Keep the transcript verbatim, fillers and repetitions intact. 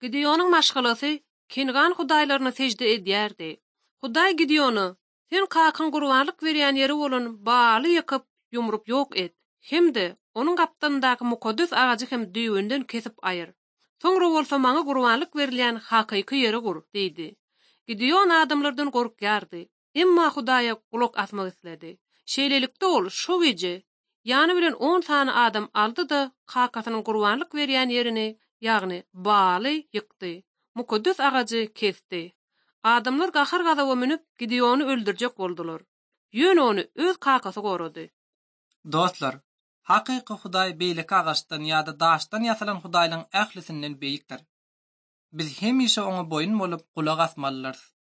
Gideonun maşgalasy Kingan hudaýlaryna sejde edýärdi. Hudaý Gideony, sen kakyn gurbanlyk berýän ýeri bolan baly ýakyp ýumrup ýok et. Hemde onuň gapdandaky mukaddes agajy hem düýbünden kesip aýyr. Soňra bolsa maňa gurbanlyk berilýän hakyky ýeri gur, diýdi. Gideon adamlardan gorkýardy. Emma Hudaýa gulak asmak isledi. Şeýlelikde ol şo gece ýany bilen on sany adam aldy da kakasynyň gurbanlyk berýän ýerini, ýagny baly ýykdy. Mukaddes agajy kesdi. Adamlar gahar gazaba minip Gideony öldürjek boldular. Ýöne onu öz kakasy gorady. Dostlar, hakyky Hudaý beýleki agaçdan ýa-da daşdan ýasalan Hudaýlyň ählisinden beýikdir. Biz hemişe oňa boyun bolup gulak asmalylar.